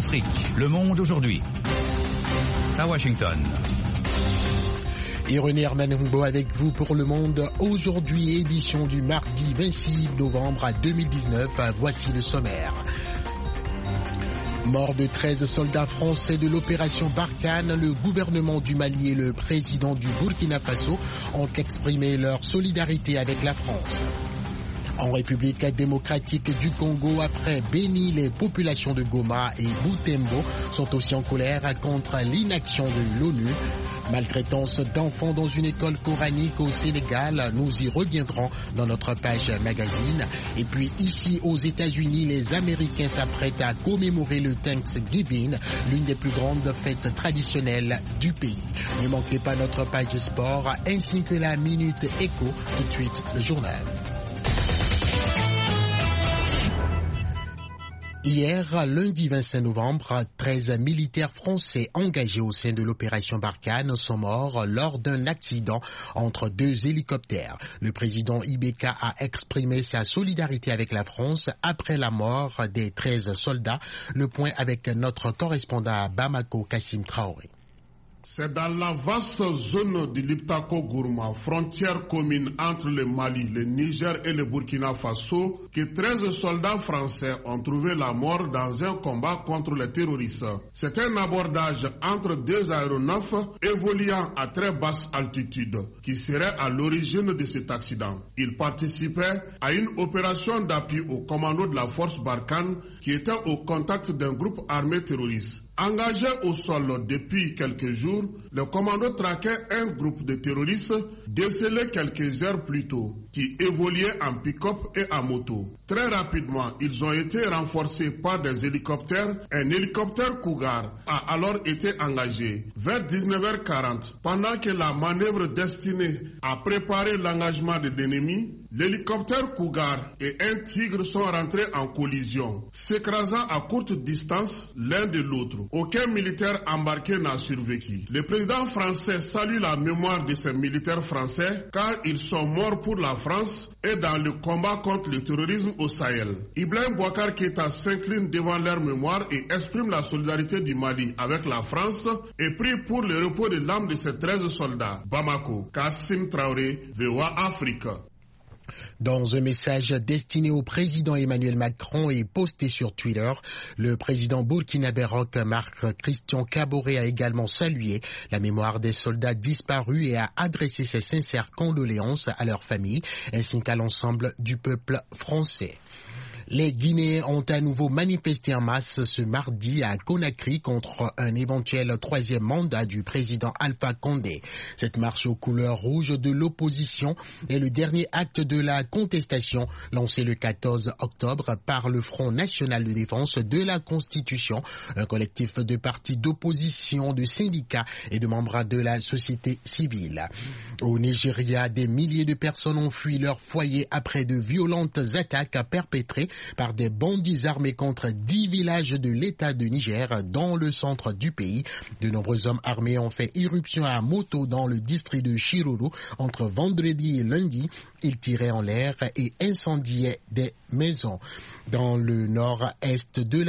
Afrique, le monde aujourd'hui. À Washington. Et René Hermanumbo avec vous pour Le Monde aujourd'hui, édition du mardi 26 novembre 2019. Voici le sommaire. Mort de 13 soldats français de l'opération Barkhane, le gouvernement du Mali et le président du Burkina Faso ont exprimé leur solidarité avec la France. En République démocratique du Congo, après Béni, les populations de Goma et Butembo sont aussi en colère contre l'inaction de l'ONU. Maltraitance d'enfants dans une école coranique au Sénégal, nous y reviendrons dans notre page magazine. Et puis ici aux États-Unis, les Américains s'apprêtent à commémorer le Thanksgiving, l'une des plus grandes fêtes traditionnelles du pays. Ne manquez pas notre page sport ainsi que la Minute Éco. Tout de suite, le journal. Hier, lundi 25 novembre, 13 militaires français engagés au sein de l'opération Barkhane sont morts lors d'un accident entre deux hélicoptères. Le président Ibeka a exprimé sa solidarité avec la France après la mort des 13 soldats. Le point avec notre correspondant à Bamako, Kassim Traoré. C'est dans la vaste zone de Liptako-Gourma, frontière commune entre le Mali, le Niger et le Burkina Faso, que 13 soldats français ont trouvé la mort dans un combat contre les terroristes. C'est un abordage entre deux aéronefs évoluant à très basse altitude qui serait à l'origine de cet accident. Ils participaient à une opération d'appui au commando de la force Barkhane qui était au contact d'un groupe armé terroriste. Engagé au sol depuis quelques jours, le commando traquait un groupe de terroristes décelés quelques heures plus tôt, qui évoluaient en pick-up et en moto. Très rapidement, ils ont été renforcés par des hélicoptères. Un hélicoptère Cougar a alors été engagé. Vers 19h40, pendant que la manœuvre destinée à préparer l'engagement de l'ennemi, l'hélicoptère Cougar et un Tigre sont rentrés en collision, s'écrasant à courte distance l'un de l'autre. Aucun militaire embarqué n'a survécu. Le président français salue la mémoire de ces militaires français car ils sont morts pour la France et dans le combat contre le terrorisme au Sahel. Ibrahim Boubacar Keïta s'incline devant leur mémoire et exprime la solidarité du Mali avec la France et prie pour le repos de l'âme de ces 13 soldats. Bamako, Kassim Traoré, VOA Afrique. Dans un message destiné au président Emmanuel Macron et posté sur Twitter, le président burkinabé Marc-Christian Kaboré a également salué la mémoire des soldats disparus et a adressé ses sincères condoléances à leurs familles ainsi qu'à l'ensemble du peuple français. Les Guinéens ont à nouveau manifesté en masse ce mardi à Conakry contre un éventuel troisième mandat du président Alpha Condé. Cette marche aux couleurs rouges de l'opposition est le dernier acte de la contestation lancé le 14 octobre par le Front National de Défense de la Constitution, un collectif de partis d'opposition, de syndicats et de membres de la société civile. Au Nigeria, des milliers de personnes ont fui leur foyer après de violentes attaques perpétrées par des bandits armés contre 10 villages de l'État de Niger dans le centre du pays. De nombreux hommes armés ont fait irruption à moto dans le district de Shiroro entre vendredi et lundi. Ils tiraient en l'air et incendiaient des maisons. Dans le nord-est de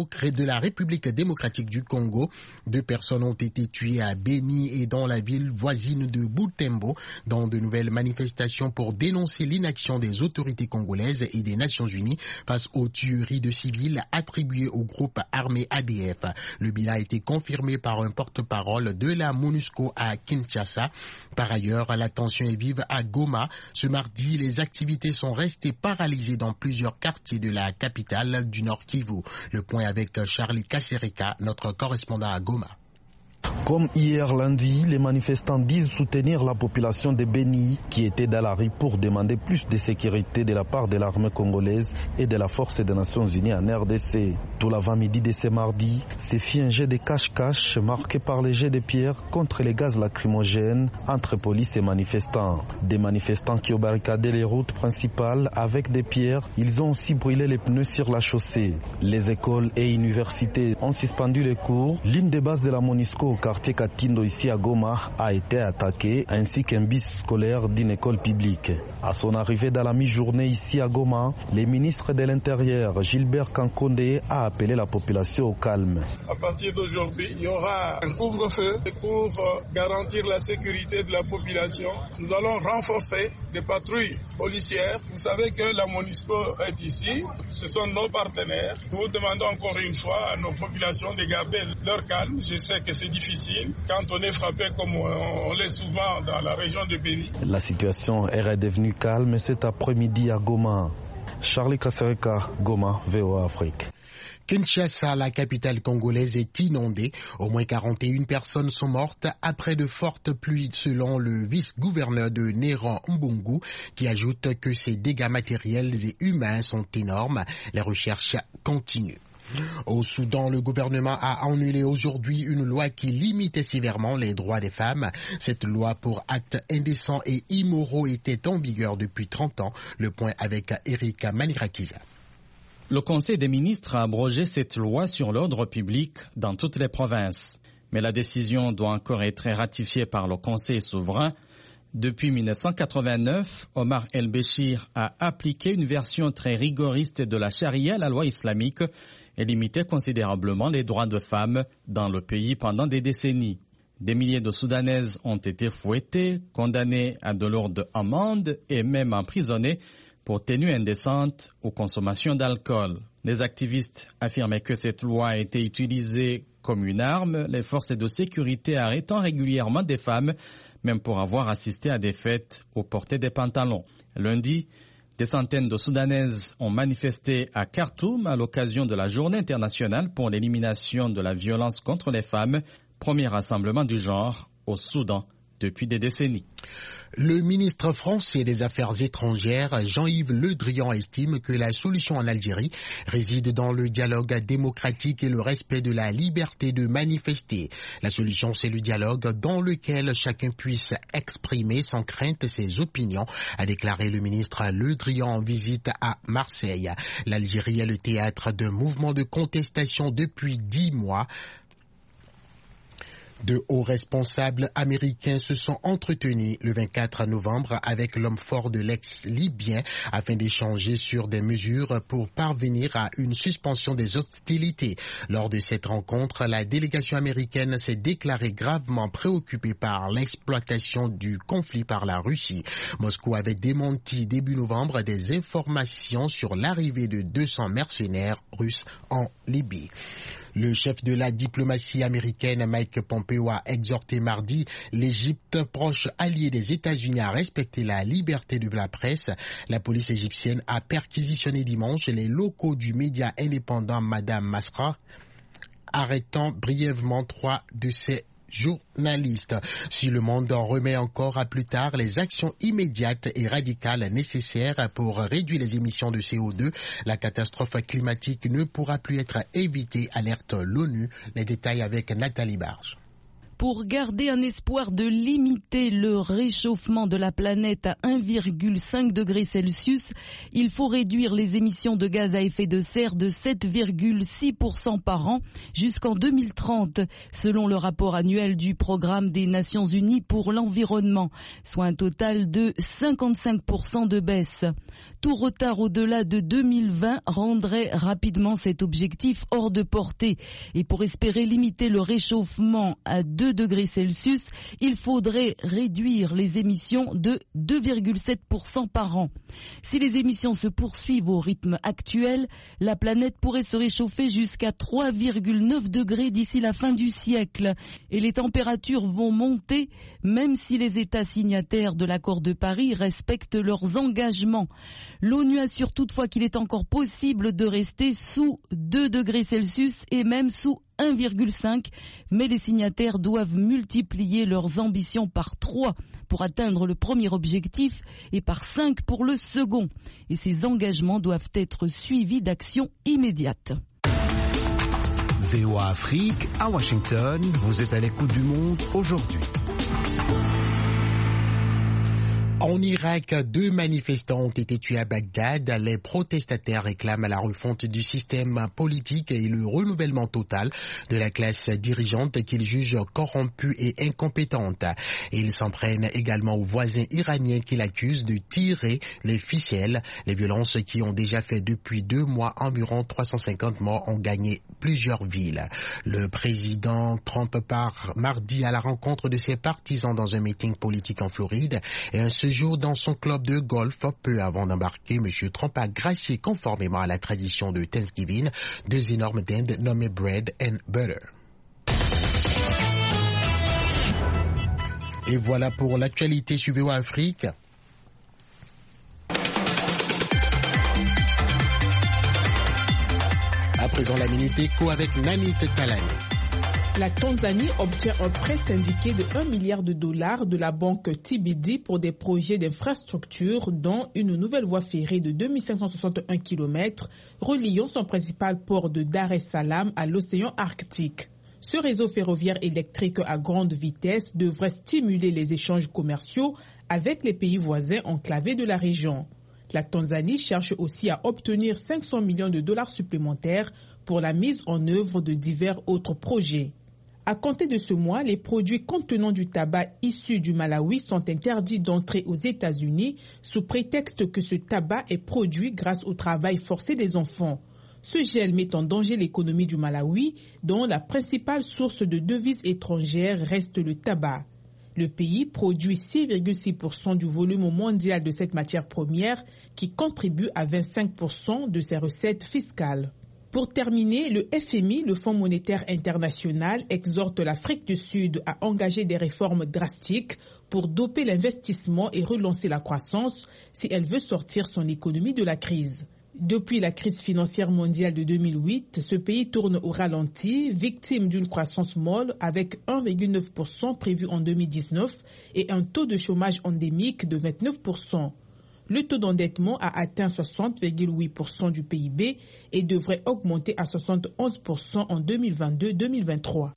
la République démocratique du Congo, 2 personnes ont été tuées à Béni et dans la ville voisine de Butembo dans de nouvelles manifestations pour dénoncer l'inaction des autorités congolaises et des Nations Unies face aux tueries de civils attribuées au groupe armé ADF. Le bilan a été confirmé par un porte-parole de la MONUSCO à Kinshasa. Par ailleurs, la tension est vive à Goma. Ce mardi, les activités sont restées paralysées dans plusieurs quartiers de la capitale du Nord Kivu. Le point avec Charlie Kassereka, notre correspondant à Goma. Comme hier lundi, les manifestants disent soutenir la population de Béni qui était dans la rue pour demander plus de sécurité de la part de l'armée congolaise et de la force des Nations Unies en RDC. Tout l'avant-midi de ce mardi, c'est fit un jet de cache-cache marqué par les jets de pierres contre les gaz lacrymogènes entre police et manifestants. Des manifestants qui ont barricadé les routes principales avec des pierres, ils ont aussi brûlé les pneus sur la chaussée. Les écoles et universités ont suspendu les cours. L'une des bases de la MONUSCO au quartier quartier Katindo ici à Goma a été attaqué, ainsi qu'un bus scolaire d'une école publique. À son arrivée dans la mi-journée ici à Goma, le ministre de l'Intérieur, Gilbert Kankonde, a appelé la population au calme. À partir d'aujourd'hui, il y aura un couvre-feu pour garantir la sécurité de la population. Nous allons renforcer des patrouilles policières. Vous savez que la MONUSCO est ici, ce sont nos partenaires. Nous demandons encore une fois à nos populations de garder leur calme. Je sais que c'est difficile quand on est frappé comme on l'est souvent dans la région de Béni. La situation est redevenue calme cet après-midi à Goma. Charlie Kasereka, Goma, VOA Afrique. Kinshasa, la capitale congolaise, est inondée. Au moins 41 personnes sont mortes après de fortes pluies, selon le vice-gouverneur de Néran Mbungu, qui ajoute que ces dégâts matériels et humains sont énormes. Les recherches continuent. Au Soudan, le gouvernement a annulé aujourd'hui une loi qui limitait sévèrement les droits des femmes. Cette loi pour actes indécents et immoraux était en vigueur depuis 30 ans. Le point avec Erika Manirakiza. Le Conseil des ministres a abrogé cette loi sur l'ordre public dans toutes les provinces. Mais la décision doit encore être ratifiée par le Conseil souverain. Depuis 1989, Omar El-Béchir a appliqué une version très rigoriste de la charia, la loi islamique, et limité considérablement les droits de femmes dans le pays pendant des décennies. Des milliers de Soudanaises ont été fouettées, condamnées à de lourdes amendes et même emprisonnées pour tenue indécente ou consommation d'alcool. Les activistes affirmaient que cette loi a été utilisée comme une arme, les forces de sécurité arrêtant régulièrement des femmes, même pour avoir assisté à des fêtes au porté des pantalons. Lundi, des centaines de Soudanaises ont manifesté à Khartoum à l'occasion de la Journée internationale pour l'élimination de la violence contre les femmes, premier rassemblement du genre au Soudan depuis des décennies. Le ministre français des Affaires étrangères, Jean-Yves Le Drian, estime que la solution en Algérie réside dans le dialogue démocratique et le respect de la liberté de manifester. La solution, c'est le dialogue dans lequel chacun puisse exprimer sans crainte ses opinions, a déclaré le ministre Le Drian en visite à Marseille. L'Algérie est le théâtre d'un mouvement de contestation depuis 10 mois. De hauts responsables américains se sont entretenus le 24 novembre avec l'homme fort de l'ex-libyen afin d'échanger sur des mesures pour parvenir à une suspension des hostilités. Lors de cette rencontre, la délégation américaine s'est déclarée gravement préoccupée par l'exploitation du conflit par la Russie. Moscou avait démenti début novembre des informations sur l'arrivée de 200 mercenaires russes en Libye. Le chef de la diplomatie américaine, Mike Pompeo, a exhorté mardi l'Égypte, proche allié des États-Unis, à respecter la liberté de la presse. La police égyptienne a perquisitionné dimanche les locaux du média indépendant Madame Masra, arrêtant brièvement 3 de ses journalistes. Si le monde en remet encore à plus tard les actions immédiates et radicales nécessaires pour réduire les émissions de CO2, la catastrophe climatique ne pourra plus être évitée, alerte l'ONU. Les détails avec Nathalie Barge. Pour garder un espoir de limiter le réchauffement de la planète à 1,5 degré Celsius, il faut réduire les émissions de gaz à effet de serre de 7,6% par an jusqu'en 2030, selon le rapport annuel du Programme des Nations Unies pour l'environnement, soit un total de 55% de baisse. Tout retard au-delà de 2020 rendrait rapidement cet objectif hors de portée. Et pour espérer limiter le réchauffement à 2 degrés Celsius, il faudrait réduire les émissions de 2,7% par an. Si les émissions se poursuivent au rythme actuel, la planète pourrait se réchauffer jusqu'à 3,9 degrés d'ici la fin du siècle. Et les températures vont monter, même si les États signataires de l'accord de Paris respectent leurs engagements. L'ONU assure toutefois qu'il est encore possible de rester sous 2 degrés Celsius et même sous 1,5, mais les signataires doivent multiplier leurs ambitions par 3 pour atteindre le premier objectif et par 5 pour le second. Et ces engagements doivent être suivis d'actions immédiates. VOA Afrique, à Washington, vous êtes à l'écoute du monde aujourd'hui. En Irak, 2 manifestants ont été tués à Bagdad. Les protestataires réclament la refonte du système politique et le renouvellement total de la classe dirigeante qu'ils jugent corrompue et incompétente. Ils s'en prennent également aux voisins iraniens qui l'accusent de tirer les ficelles. Les violences qui ont déjà fait depuis 2 mois environ 350 morts ont gagné plusieurs villes. Le président Trump part mardi à la rencontre de ses partisans dans un meeting politique en Floride et un séjour dans son club de golf. Peu avant d'embarquer, M. Trump a gracié conformément à la tradition de Thanksgiving 2 énormes dindes nommées Bread and Butter. Et voilà pour l'actualité sur VOA Afrique. À présent, la Minute Éco avec Nanit Talani. La Tanzanie obtient un prêt syndiqué de $1 milliard de la banque TBD pour des projets d'infrastructure, dont une nouvelle voie ferrée de 2561 km reliant son principal port de Dar es Salaam à l'océan Arctique. Ce réseau ferroviaire électrique à grande vitesse devrait stimuler les échanges commerciaux avec les pays voisins enclavés de la région. La Tanzanie cherche aussi à obtenir $500 millions supplémentaires pour la mise en œuvre de divers autres projets. À compter de ce mois, les produits contenant du tabac issu du Malawi sont interdits d'entrer aux États-Unis sous prétexte que ce tabac est produit grâce au travail forcé des enfants. Ce gel met en danger l'économie du Malawi, dont la principale source de devises étrangères reste le tabac. Le pays produit 6,6% du volume mondial de cette matière première qui contribue à 25% de ses recettes fiscales. Pour terminer, le FMI, le Fonds monétaire international, exhorte l'Afrique du Sud à engager des réformes drastiques pour doper l'investissement et relancer la croissance si elle veut sortir son économie de la crise. Depuis la crise financière mondiale de 2008, ce pays tourne au ralenti, victime d'une croissance molle avec 1,9% prévu en 2019 et un taux de chômage endémique de 29%. Le taux d'endettement a atteint 60,8% du PIB et devrait augmenter à 71% en 2022-2023.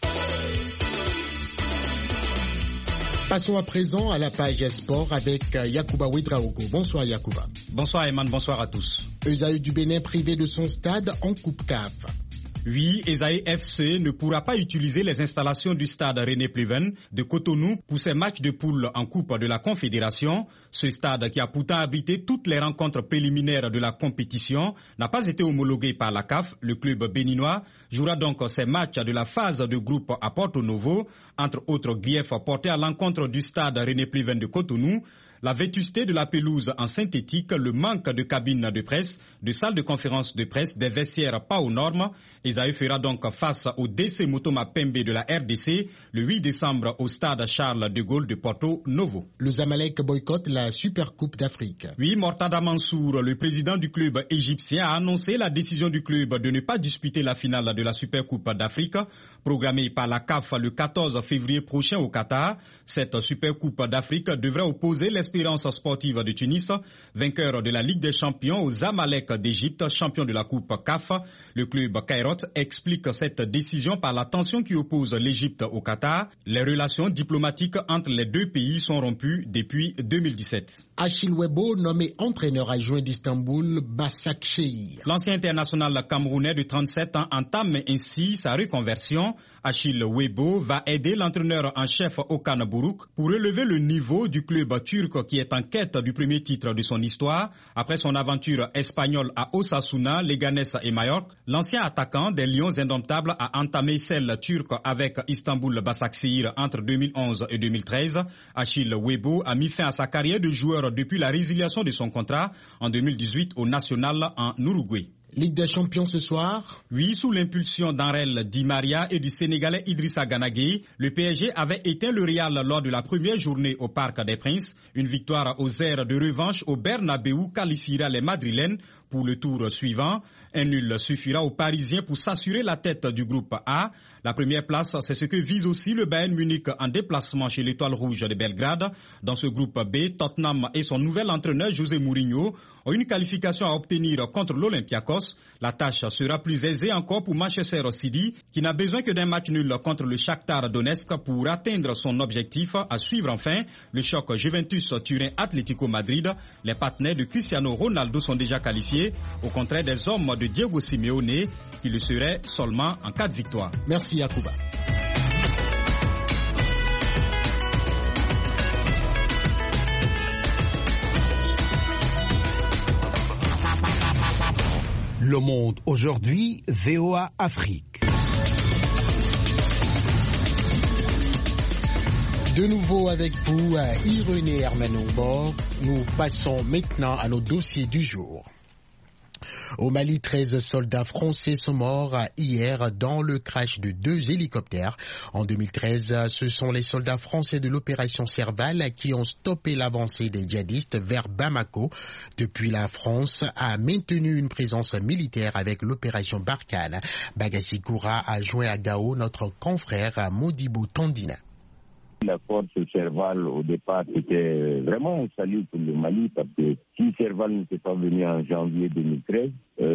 Passons à présent à la page sport avec Yacouba Ouedraogo. Bonsoir Yacouba. Bonsoir Eman, bonsoir à tous. Esaü du Bénin privé de son stade en Coupe CAF. Oui, Esaü FC ne pourra pas utiliser les installations du stade René Pleven de Cotonou pour ses matchs de poule en Coupe de la Confédération. Ce stade, qui a pourtant abrité toutes les rencontres préliminaires de la compétition, n'a pas été homologué par la CAF. Le club béninois jouera donc ses matchs de la phase de groupe à Porto Novo, entre autres griefs portés à l'encontre du stade René Pleven de Cotonou. La vétusté de la pelouse en synthétique, le manque de cabines de presse, de salles de conférence de presse, des vestiaires pas aux normes. Esaü fera donc face au DC Motoma Pembe de la RDC le 8 décembre au stade Charles de Gaulle de Porto Novo. Le Zamalek boycotte la Supercoupe d'Afrique. Oui, Mortada Mansour, le président du club égyptien, a annoncé la décision du club de ne pas disputer la finale de la Supercoupe d'Afrique, programmée par la CAF le 14 février prochain au Qatar. Cette Supercoupe d'Afrique devrait opposer l'Espérance sportive de Tunis, vainqueur de la Ligue des champions, au Zamalek d'Égypte, champion de la Coupe CAF. Le club Cairot explique cette décision par la tension qui oppose l'Égypte au Qatar. Les relations diplomatiques entre les deux pays sont rompues depuis 2017. Achille Webo, nommé entraîneur adjoint d'Istanbul, Başakşehir. L'ancien international camerounais de 37 ans entame ainsi sa reconversion. Achille Webo va aider l'entraîneur en chef Okan Buruk pour relever le niveau du club turc qui est en quête du premier titre de son histoire. Après son aventure espagnole à Osasuna, Leganés et Majorque, l'ancien attaquant des Lions indomptables a entamé celle turque avec Istanbul Başakşehir entre 2011 et 2013. Achille Webo a mis fin à sa carrière de joueur depuis la résiliation de son contrat en 2018 au National en Uruguay. Ligue des champions ce soir. Oui, sous l'impulsion d'Anrel Di Maria et du Sénégalais Idrissa Gana Gueye, le PSG avait éteint le Real lors de la première journée au Parc des Princes. Une victoire aux airs de revanche au Bernabéu qualifiera les Madrilènes pour le tour suivant. Un nul suffira aux Parisiens pour s'assurer la tête du groupe A. La première place, c'est ce que vise aussi le Bayern Munich en déplacement chez l'Étoile Rouge de Belgrade. Dans ce groupe B, Tottenham et son nouvel entraîneur José Mourinho ont une qualification à obtenir contre l'Olympiakos. La tâche sera plus aisée encore pour Manchester City, qui n'a besoin que d'un match nul contre le Shakhtar Donetsk pour atteindre son objectif. À suivre enfin le choc Juventus-Turin-Atlético Madrid. Les partenaires de Cristiano Ronaldo sont déjà qualifiés, au contraire des hommes de Diego Simeone, qui le seraient seulement en cas de victoire. Merci Yacouba. Le Monde aujourd'hui, VOA Afrique. De nouveau avec vous, Irénée Hermanobor. Nous passons maintenant à nos dossiers du jour. Au Mali, 13 soldats français sont morts hier dans le crash de 2 hélicoptères. En 2013, ce sont les soldats français de l'opération Serval qui ont stoppé l'avancée des djihadistes vers Bamako. Depuis, la France a maintenu une présence militaire avec l'opération Barkhane. Bagassi Koura a joint à Gao notre confrère Modibo Tandina. La force Serval, au départ, était vraiment un salut pour le Mali parce que si Serval n'était pas venu en janvier 2013,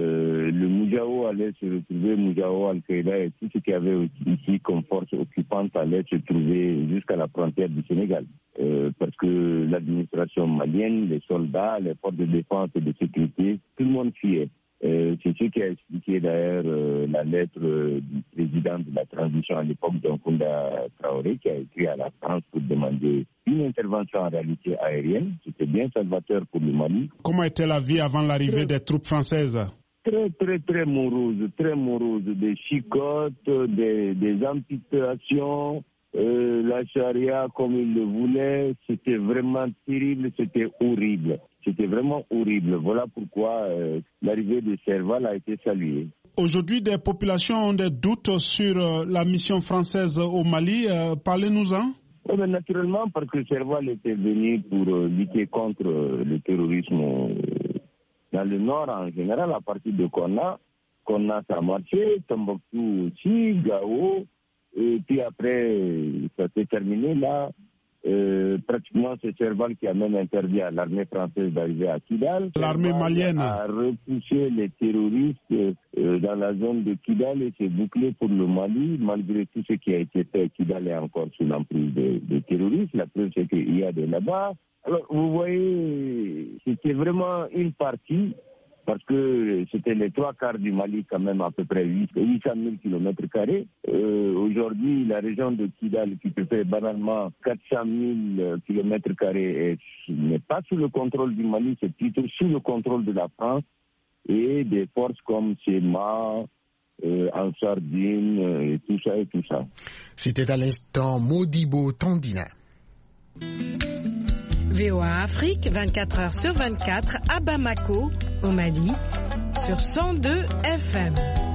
le Moujao allait se retrouver, Moujao, Al-Qaïda et tout ce qu'il y avait ici comme force occupante allait se trouver jusqu'à la frontière du Sénégal. Parce que l'administration malienne, les soldats, les forces de défense et de sécurité, tout le monde fuyait. C'est ce qui a expliqué d'ailleurs la lettre du président de la transition à l'époque, Nkunda Traoré, qui a écrit à la France pour demander une intervention en réalité aérienne. C'était bien salvateur pour le Mali. Comment était la vie avant l'arrivée des troupes françaises? Très morose. Des chicottes, des amputations, la charia comme ils le voulaient. C'était vraiment terrible, c'était horrible. C'était vraiment horrible. Voilà pourquoi l'arrivée de Serval a été saluée. Aujourd'hui, des populations ont des doutes sur la mission française au Mali. Parlez-nous-en. Oui, mais naturellement, parce que Serval était venu pour lutter contre le terrorisme dans le nord en général, à partir de Konna, ça a marché, Tombouctou aussi, Gao, et puis après, ça s'est terminé là. Pratiquement, c'est Serval qui a même interdit à l'armée française d'arriver à Kidal. L'armée malienne a repoussé les terroristes dans la zone de Kidal et c'est bouclé pour le Mali. Malgré tout ce qui a été fait, Kidal est encore sous l'emprise des terroristes. La preuve, c'est qu'il y a des là-bas. Alors, vous voyez, c'était vraiment une partie, parce que c'était les 3/4 du Mali quand même, à peu près 800 000 km². Aujourd'hui, la région de Kidal, qui peut faire banalement 400 000 km², n'est pas sous le contrôle du Mali, c'est plutôt sous le contrôle de la France et des forces comme SEMA, Ansardine, et tout ça. C'était à l'instant Modibo Tandina. VOA Afrique, 24 heures sur 24, à Bamako, au Mali, sur 102 FM.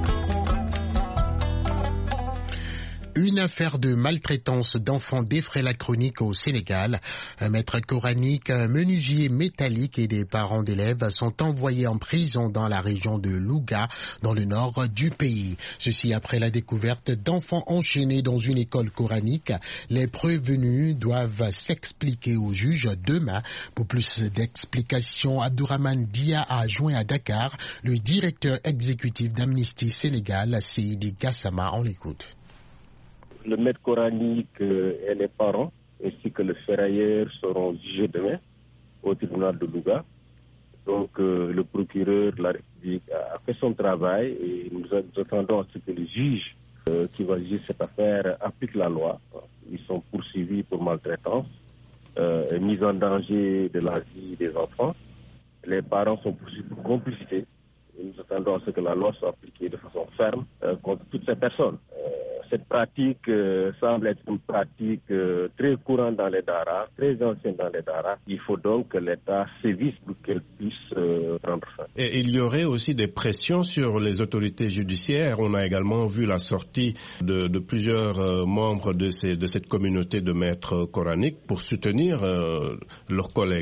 Une affaire de maltraitance d'enfants défraie la chronique au Sénégal. Un maître coranique, un menuisier métallique et des parents d'élèves sont envoyés en prison dans la région de Louga, dans le nord du pays. Ceci après la découverte d'enfants enchaînés dans une école coranique. Les prévenus doivent s'expliquer au juge demain. Pour plus d'explications, Abdourahmane Dia a joint à Dakar le directeur exécutif d'Amnesty Sénégal, Seydi Gassama. On l'écoute. Le maître coranique et les parents, ainsi que le ferrailleur, seront jugés demain au tribunal de Louga. Donc le procureur de la République a fait son travail et nous attendons à ce que le juge qui va juger cette affaire applique la loi. Ils sont poursuivis pour maltraitance, mise en danger de la vie des enfants. Les parents sont poursuivis pour complicité. Et nous attendons à ce que la loi soit appliquée de façon ferme contre toutes ces personnes. Cette pratique semble être une pratique très courante dans les daras, très ancienne dans les daras. Il faut donc que l'État sévisse pour qu'elle puisse prendre fin. Et il y aurait aussi des pressions sur les autorités judiciaires. On a également vu la sortie de plusieurs membres de cette communauté de maîtres coraniques pour soutenir leurs collègues.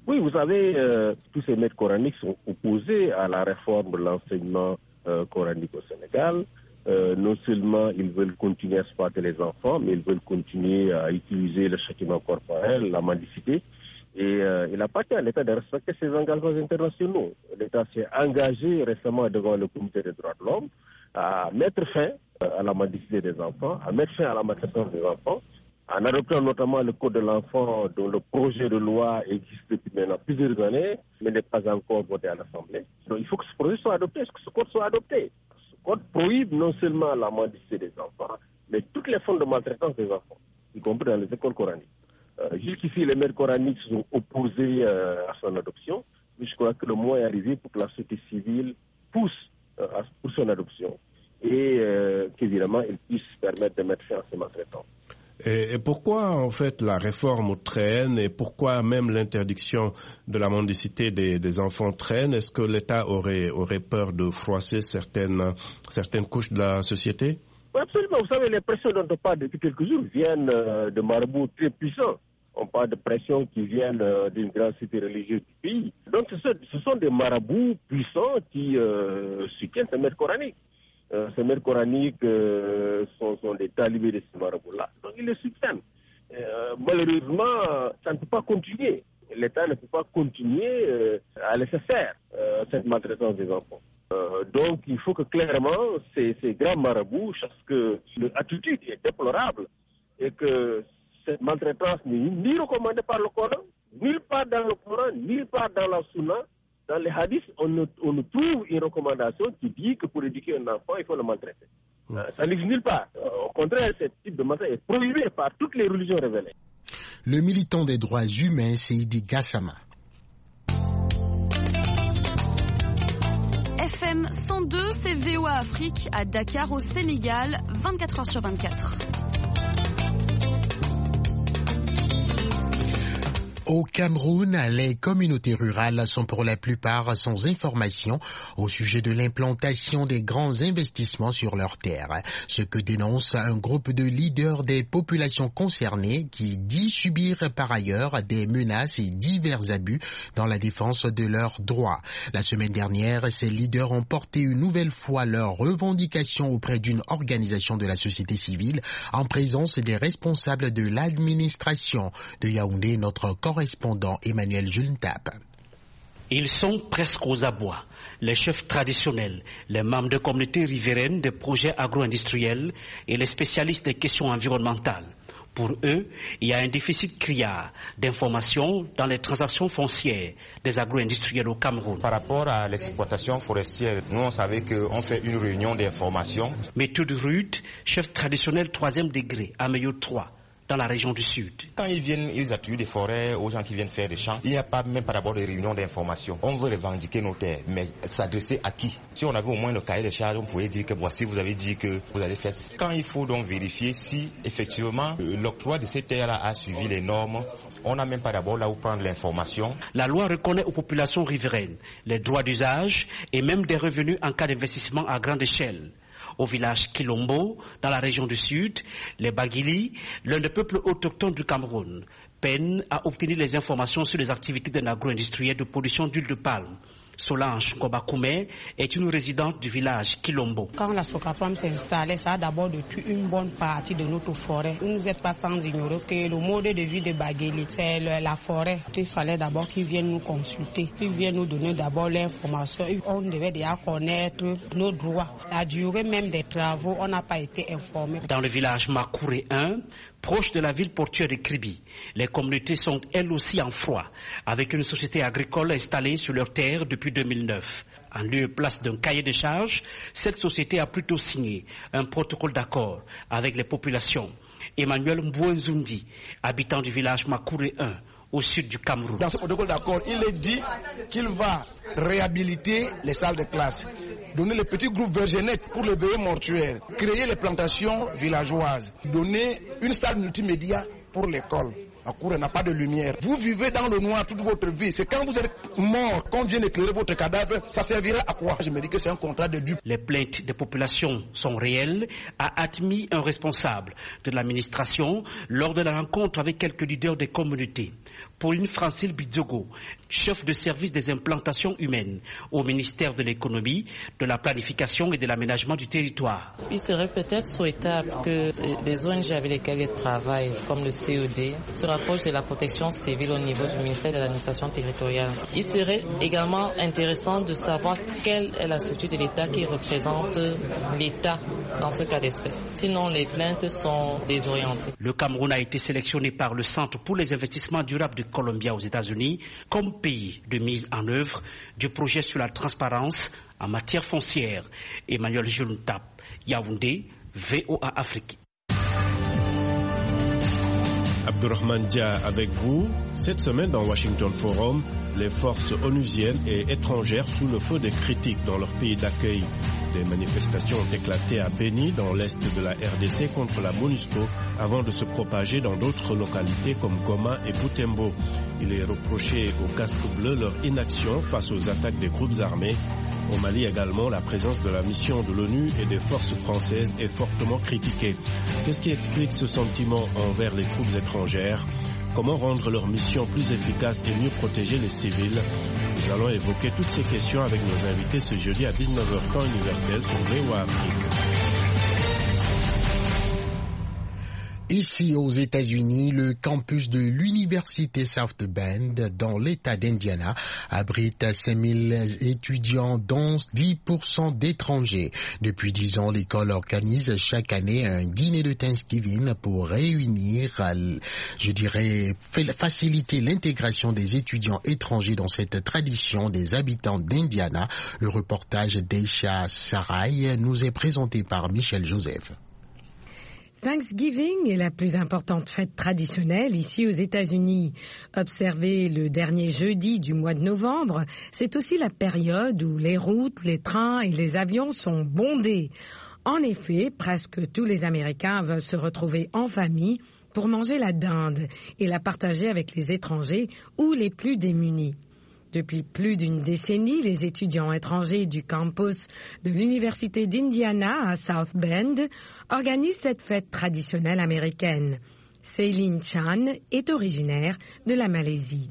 Oui, vous savez, tous ces maîtres coraniques sont opposés à la réforme de l'enseignement coranique au Sénégal. Non seulement ils veulent continuer à exploiter les enfants, mais ils veulent continuer à utiliser le châtiment corporel, la mendicité. Et il appartient à l'État de respecter ses engagements internationaux. L'État s'est engagé récemment devant le Comité des droits de l'homme à mettre fin à la mendicité des enfants, à mettre fin à la maltraitance des enfants, en adoptant notamment le Code de l'enfant dont le projet de loi existe depuis maintenant plusieurs années, mais n'est pas encore voté à l'Assemblée. Donc il faut que ce projet soit adopté, que ce code soit adopté. Ce code prohibe non seulement la mendicité des enfants, mais toutes les formes de maltraitance des enfants, y compris dans les écoles coraniques. Jusqu'ici, les maîtres coraniques se sont opposés à son adoption, mais je crois que le moment est arrivé pour que la société civile pousse pour son adoption et qu'évidemment, elle puisse permettre de mettre fin à ces maltraitances. Et pourquoi, en fait, la réforme traîne et pourquoi même l'interdiction de la mendicité des enfants traîne? Est-ce que l'État aurait peur de froisser certaines couches de la société? Oui, absolument. Vous savez, les pressions dont on parle depuis quelques jours viennent de marabouts très puissants. On parle de pressions qui viennent d'une grande cité religieuse du pays. Donc, ce sont des marabouts puissants qui soutiennent ces maîtres coraniques. Ces maîtres coraniques sont des talibés de ces marabouts-là. Donc, ils les soutiennent. Malheureusement, ça ne peut pas continuer. L'État ne peut pas continuer à laisser faire cette maltraitance des enfants. Donc, il faut que clairement, ces grands marabouts, parce que l'attitude est déplorable et que cette maltraitance n'est ni recommandée par le Coran, nulle part dans le Coran, nulle part dans la Sunna. Dans les hadiths, on ne trouve une recommandation qui dit que pour éduquer un enfant, il faut le maltraiter. Ça n'existe nulle part. Au contraire, ce type de maltraitance est prohibé par toutes les religions révélées. Le militant des droits humains, Seydi Gassama. FM 102, c'est VOA Afrique à Dakar au Sénégal, 24h sur 24. Au Cameroun, les communautés rurales sont pour la plupart sans information au sujet de l'implantation des grands investissements sur leurs terres. Ce que dénonce un groupe de leaders des populations concernées qui dit subir par ailleurs des menaces et divers abus dans la défense de leurs droits. La semaine dernière, ces leaders ont porté une nouvelle fois leurs revendications auprès d'une organisation de la société civile en présence des responsables de l'administration. De Yaoundé, notre correspondant Emmanuel Juntap. Ils sont presque aux abois. Les chefs traditionnels, les membres de communautés riveraines de projets agro-industriels et les spécialistes des questions environnementales. Pour eux, il y a un déficit criard d'informations dans les transactions foncières des agro-industriels au Cameroun. Par rapport à l'exploitation forestière, nous on savait qu'on fait une réunion d'information. Méthode Rude, chef traditionnel 3e degré, à Meyo 3. Dans la région du Sud. Quand ils viennent, ils attribuent des forêts aux gens qui viennent faire des champs. Il n'y a pas même pas d'abord de réunion d'information. On veut revendiquer nos terres, mais s'adresser à qui? Si on avait au moins le cahier de charges, on pouvait dire que voici, vous avez dit que vous allez faire. Quand il faut donc vérifier si effectivement l'octroi de ces terres-là a suivi les normes, on n'a même pas d'abord là où prendre l'information. La loi reconnaît aux populations riveraines les droits d'usage et même des revenus en cas d'investissement à grande échelle. Au village Kilombo, dans la région du Sud, les Bagili, l'un des peuples autochtones du Cameroun, peinent à obtenir les informations sur les activités d'un agro-industriel de production d'huile de palme. Solange Kobakoumé est une résidente du village Kilombo. Quand la Socapam s'est installée, ça a d'abord détruit une bonne partie de notre forêt. Vous n'êtes pas sans ignorer que le mode de vie de Bageli, c'est la forêt. Il fallait d'abord qu'ils viennent nous consulter, qu'ils viennent nous donner d'abord l'information. On devait déjà connaître nos droits. La durée même des travaux, on n'a pas été informé. Dans le village Makouré 1, proche de la ville portuaire de Kribi, les communautés sont elles aussi en froid, avec une société agricole installée sur leurs terres depuis 2009. En lieu et place d'un cahier de charges, cette société a plutôt signé un protocole d'accord avec les populations. Emmanuel Mbouenzundi, habitant du village Makouré 1, au sud du Cameroun. Dans ce protocole d'accord, il est dit qu'il va réhabiliter les salles de classe, donner les petits groupes vergenettes pour les veillées mortuaires, créer les plantations villageoises, donner une salle multimédia pour l'école. Makouré n'a pas de lumière. Vous vivez dans le noir toute votre vie. C'est quand vous êtes mort, qu'on vient éclairer votre cadavre, ça servira à quoi? Je me dis que c'est un contrat de dupe. Les plaintes des populations sont réelles, a admis un responsable de l'administration lors de la rencontre avec quelques leaders des communautés. Pauline Francine Bidzogo, chef de service des implantations humaines au ministère de l'économie, de la planification et de l'aménagement du territoire. Il serait peut-être souhaitable que les ONG avec lesquelles ils travaillent, comme le CED, se rapprochent de la protection civile au niveau du ministère de l'administration territoriale. Il serait également intéressant de savoir quelle est la structure de l'État qui représente l'État dans ce cas d'espèce. Sinon, les plaintes sont désorientées. Le Cameroun a été sélectionné par le Centre pour les investissements durables de Columbia aux États-Unis comme pays de mise en œuvre du projet sur la transparence en matière foncière. Emmanuel Juntap, Yaoundé, VOA Afrique. Abdurrahman Dia avec vous. Cette semaine dans Washington Forum, les forces onusiennes et étrangères sous le feu des critiques dans leur pays d'accueil. Des manifestations ont éclaté à Beni, dans l'est de la RDC, contre la MONUSCO, avant de se propager dans d'autres localités comme Goma et Butembo. Il est reproché aux casques bleus leur inaction face aux attaques des groupes armés. Au Mali également, la présence de la mission de l'ONU et des forces françaises est fortement critiquée. Qu'est-ce qui explique ce sentiment envers les troupes étrangères ? Comment rendre leur mission plus efficace et mieux protéger les civils? Nous allons évoquer toutes ces questions avec nos invités ce jeudi à 19h temps universel sur VOA Afrique. Ici aux États-Unis, le campus de l'université South Bend dans l'État d'Indiana abrite 5000 étudiants dont 10% d'étrangers. Depuis 10 ans, l'école organise chaque année un dîner de Thanksgiving pour réunir, faciliter l'intégration des étudiants étrangers dans cette tradition des habitants d'Indiana. Le reportage d'Aisha Sarai nous est présenté par Michel Joseph. Thanksgiving est la plus importante fête traditionnelle ici aux États-Unis. Observée le dernier jeudi du mois de novembre, c'est aussi la période où les routes, les trains et les avions sont bondés. En effet, presque tous les Américains veulent se retrouver en famille pour manger la dinde et la partager avec les étrangers ou les plus démunis. Depuis plus d'une décennie, les étudiants étrangers du campus de l'Université d'Indiana à South Bend organisent cette fête traditionnelle américaine. Céline Chan est originaire de la Malaisie.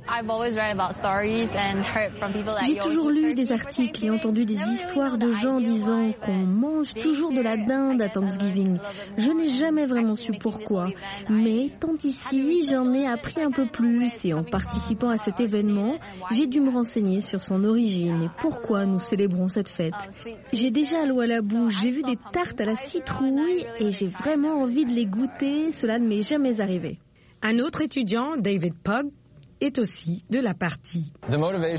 J'ai toujours lu des articles et entendu des histoires de gens disant qu'on mange toujours de la dinde à Thanksgiving. Je n'ai jamais vraiment su pourquoi, mais tant ici, j'en ai appris un peu plus et en participant à cet événement, j'ai dû me renseigner sur son origine et pourquoi nous célébrons cette fête. J'ai déjà l'eau à la bouche, j'ai vu des tartes à la citrouille et j'ai vraiment envie de les goûter, cela ne m'est jamais arrivé. Un autre étudiant, David Pugh, est aussi de la partie. La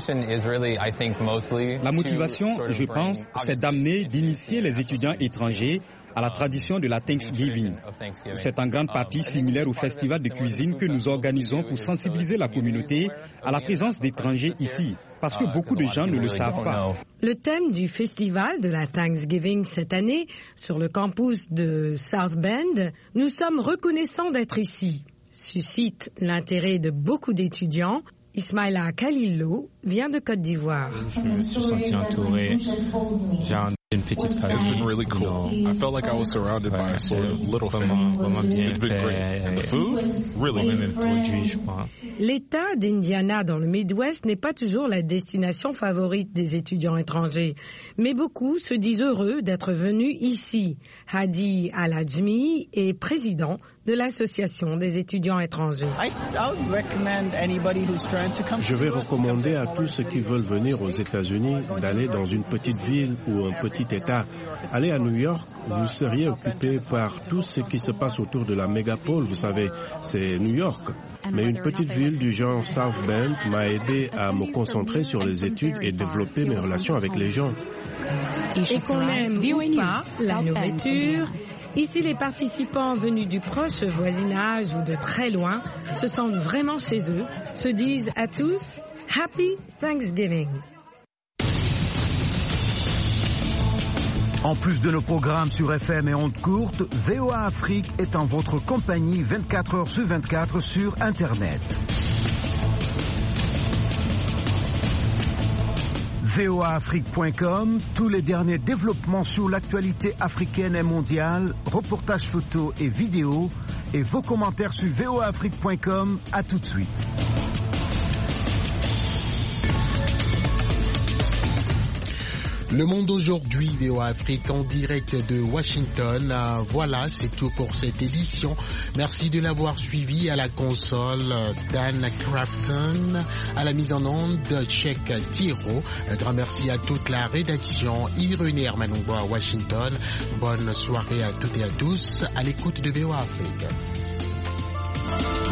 motivation, je pense, c'est d'initier les étudiants étrangers à la tradition de la Thanksgiving. C'est en grande partie similaire au festival de cuisine que nous organisons pour sensibiliser la communauté à la présence d'étrangers ici, parce que beaucoup de gens ne le savent pas. Le thème du festival de la Thanksgiving cette année, sur le campus de South Bend, « Nous sommes reconnaissants d'être ici », suscite l'intérêt de beaucoup d'étudiants. Ismaïla Khalilou vient de Côte d'Ivoire. Je me suis senti entouré. J'ai une petite famille. It's been really cool. I felt like I was surrounded by a sort of little family. It's been great. And the food, really good. L'État d'Indiana dans le Midwest n'est pas toujours la destination favorite des étudiants étrangers, mais beaucoup se disent heureux d'être venus ici. Hadi Al-Ajmi est président de l'Association des étudiants étrangers. Je vais recommander à tous ceux qui veulent venir aux États-Unis d'aller dans une petite ville ou un petit État. Allez à New York, vous seriez occupé par tout ce qui se passe autour de la mégapole, vous savez, c'est New York. Mais une petite ville du genre South Bend m'a aidé à me concentrer sur les études et développer mes relations avec les gens. Et qu'on aime ou pas la nourriture, ici les participants venus du proche voisinage ou de très loin se sentent vraiment chez eux, se disent à tous « Happy Thanksgiving ». En plus de nos programmes sur FM et ondes courtes, VOA Afrique est en votre compagnie 24 heures sur 24 sur Internet. voaafrique.com, tous les derniers développements sur l'actualité africaine et mondiale, reportages photos et vidéos, et vos commentaires sur voaafrique.com. À tout de suite. Le Monde aujourd'hui, VOA Afrique en direct de Washington. Voilà, c'est tout pour cette édition. Merci de l'avoir suivi. À la console, Dan Crafton, à la mise en onde, Cheikh Tiro. Un grand merci à toute la rédaction. Irénée Hermanongo à Washington. Bonne soirée à toutes et à tous à l'écoute de VOA Afrique.